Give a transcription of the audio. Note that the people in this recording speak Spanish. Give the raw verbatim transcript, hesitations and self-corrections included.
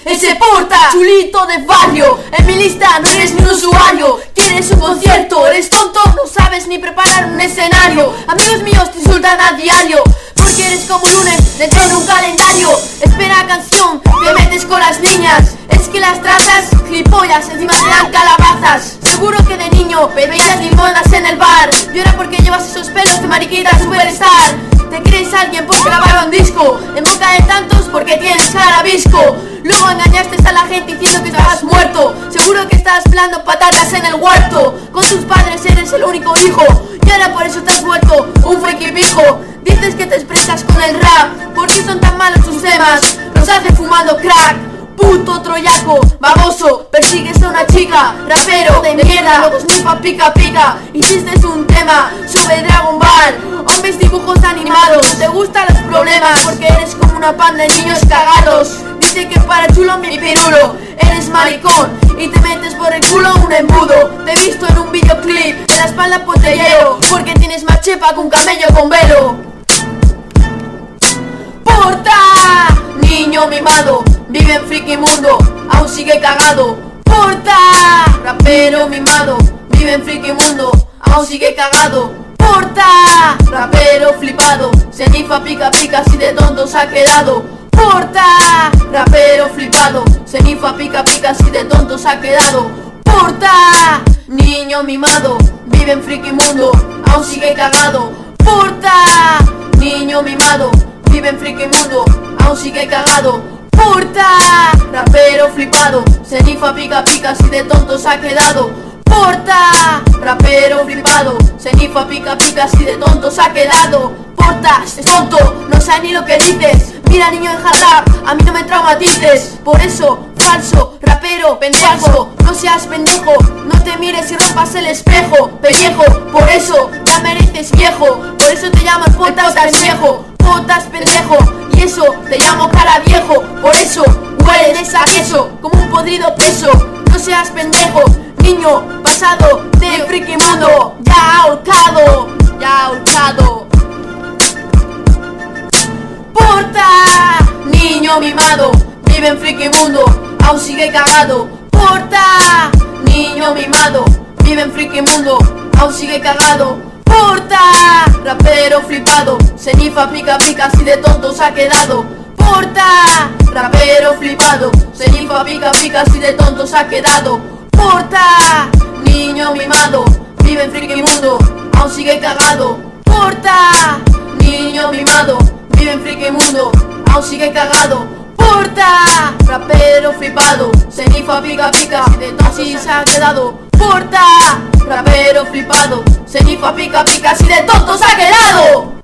ese porta, chulito de barrio. En mi lista no eres ni un usuario. Quieres un concierto, eres tonto, no sabes ni preparar un escenario. Amigos míos te insultan a diario porque eres como un lunes dentro de un calendario. Espera canción, te metes con las niñas. Es que las tratas, gilipollas, encima te dan calabazas. Seguro que de niño pedías mil monedas en el bar. Y ahora porque llevas esos pelos de mariquita superstar. Te crees alguien por grabar un disco en boca de tantos porque tienes cara visco. Luego engañaste a la gente diciendo que estabas muerto. Seguro que estabas pelando patatas en el huerto. Con tus padres eres el único hijo y ahora por eso te has vuelto un friki pijo. Dices que te expresas con el rap. ¿Por qué son tan malos tus temas? Los hace fumando crack. Puto troyaco, baboso, persigues a una chica. Rapero de mierda, luego snipa pica pica. Hiciste un tema sobre Dragon Ball, hombres dibujos animados. Te gustan los problemas porque eres como una panda de niños cagados. Dice que para chulo mi pirulo, eres maricón y te metes por el culo un embudo. Te he visto en un videoclip, en la espalda potellero, porque tienes más chepa que un camello con velo. Porta, niño mimado, vive en friki mundo, aún sigue cagado. Porta, rapero mimado, vive en friki mundo, aún sigue cagado. Porta, rapero flipado, se nifa pica pica si de tonto se ha quedado. Porta, rapero flipado, se nifa pica pica si de tonto se ha quedado. Porta, niño mimado, vive en friki mundo, aún sigue cagado. Porta, niño mimado, vive en friki mundo, aún sigue cagado. Porta, rapero flipado, se nifa pica pica si de tonto se ha quedado. Porta, rapero flipado, se nifa pica pica si de tonto se ha quedado. Porta, es tonto, no sabes ni lo que dices. Mira niño de rap, a mí no me traumatices. Por eso, falso, rapero, pendejo, no seas pendejo. No te mires y rompas el espejo, pellejo. Por eso, ya mereces viejo. Por eso te llamo el potas pendejo. Potas pendejo, y eso te llamo cara viejo. Por eso, hueles a queso, como un podrido peso. No seas pendejo, niño pasado de friki mundo. Ya ahorcado, ya ahorcado. Porta, niño mimado, vive en friki mundo, aún sigue cagado. Porta, niño mimado, vive en friki mundo, aún sigue cagado. Porta, rapero flipado, se nifa pica pica si de tonto se ha quedado. Porta, rapero flipado, se nifa pica pica si de tonto se ha quedado. Porta, niño mimado, vive en friki mundo, aún sigue cagado. Porta, niño mimado, vive en friki mundo, aún sigue cagado. Porta, rapero flipado, se nifa pica pica si de tonto se ha quedado. Porta, rapero flipado, se nifa pica pica si de tonto se ha quedado.